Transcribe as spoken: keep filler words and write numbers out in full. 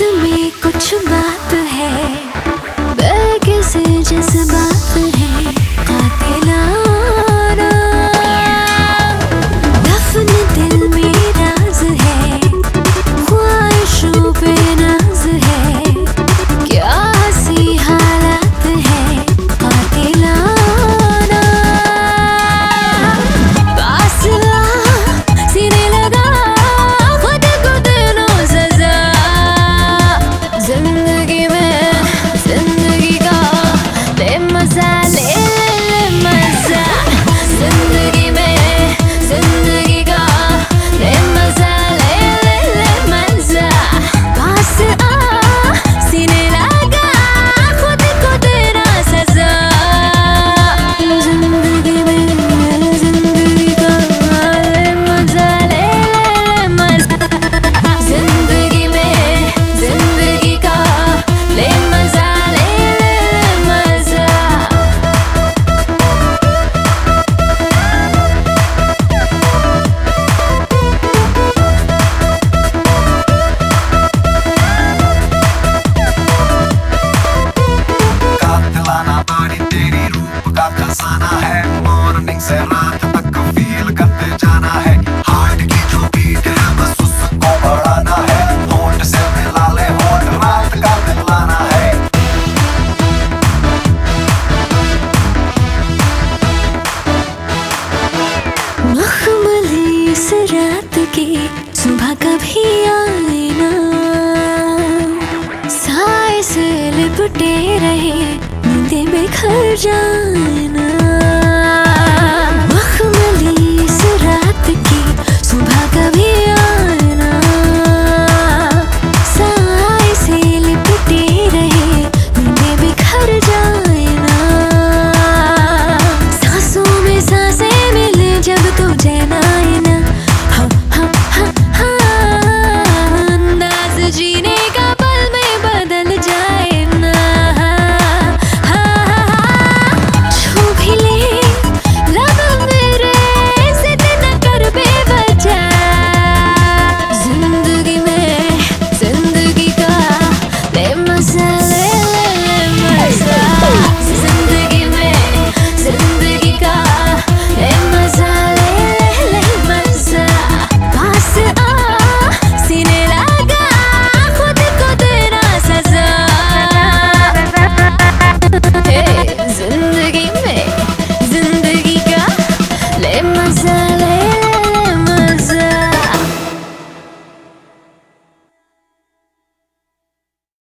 बात में कुछ बात है, बेकिसी जज्बात है कातिलाना। दफन दिल में राज है, ख्वाहिशों पे नाज है, क्या हंसी हालात है कातिलाना। पास आ सीने लगा खुद को देना सजा, जिंदगी में जिंदगी का ले मजा, ले ले मजा, जिंदगी में जिंदगी का ले मजा, ले ले ले मजा। पास आ सीने लगा खुद को देना सजा, जिंदगी में जिंदगी का ले मजा, ले ले मजा, जिंदगी में जिंदगी का ले मजा, ले ले मजा। कातिलाना बानी तेरी रूप का खजाना है, मॉर्निंग से रात तक फील करते जाना है। हार्ट की जो बीट है बस उसको बढ़ाना है, होंठ से मिला ले होंठ, रात का दिलाना है। मखमली इस रात की सुबह कभी आए ना, साए से लिपटे रहे नींदें बिखर जाए ना।